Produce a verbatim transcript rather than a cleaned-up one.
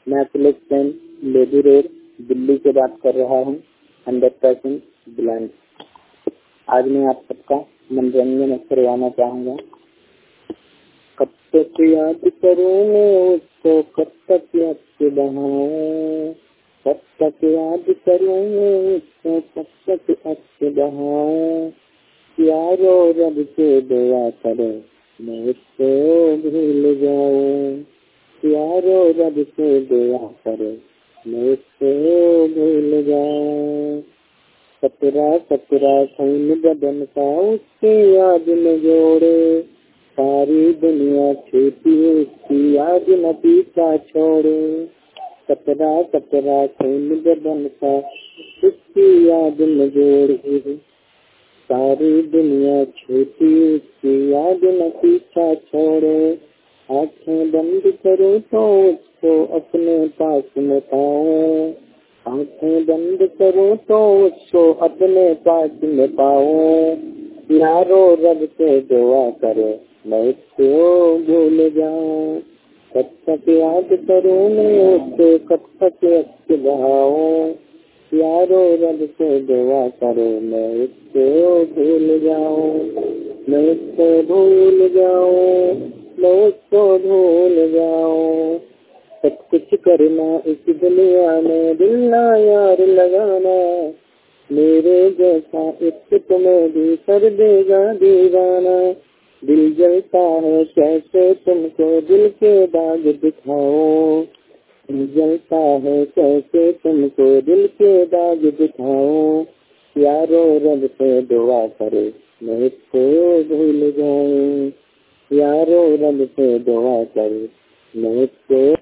मैं police line lady road Delhi से बात कर रहा हूँ, हंड्रेड परसेंट ब्लाइंड। आज मैं आप सबका मनोरंजन करवाना चाहूँगा। कब तक याद करूँ मैं उसको, कब तक याद से बहाऊं, कब तक याद करूँ मैं उसको, कब तक याद से बहाऊं। यारो रब से दुआ करे मैं उसको भूल जाऊं, यारो रब से दुआ करे मैं उसको भूल जाऊं। सतरा सतरा खून बदन का उसकी याद में जोड़े, सारी दुनिया छूटी उसकी याद न पीछा छोड़े। सतरा सतरा खून बदन का उसकी याद में जोड़े, सारी दुनिया छूटी उसकी याद न पीछा छोड़े। आँखें बंद करूँ तो उसको अपने पास में पाऊं, आँखें बंद करूँ तो उसको अपने पास में पाऊं। यारो रब से दुआ करे मैं उसको भूल जाऊं, कब तक याद करूँ मैं उसको, कब तक याद बहाऊं। यारो रब से दुआ करे मैं उसको भूल जाऊं, मैं उसको भूल जाऊं, मैं उसको भूल जाऊं। सब कुछ करना इस दुनिया में, दिल ना यार लगाना, मेरे जैसा एक तुम्हें भी कर देगा दीवाना। दिल जलता है कैसे तुमको दिल के दाग दिखाऊं, दिल जलता है कैसे तुमको दिल के दाग दिखाऊं। यारो रब से दुआ करे मैं इसको भूल जाऊं, यारो रब से दुआ करे मैं इसको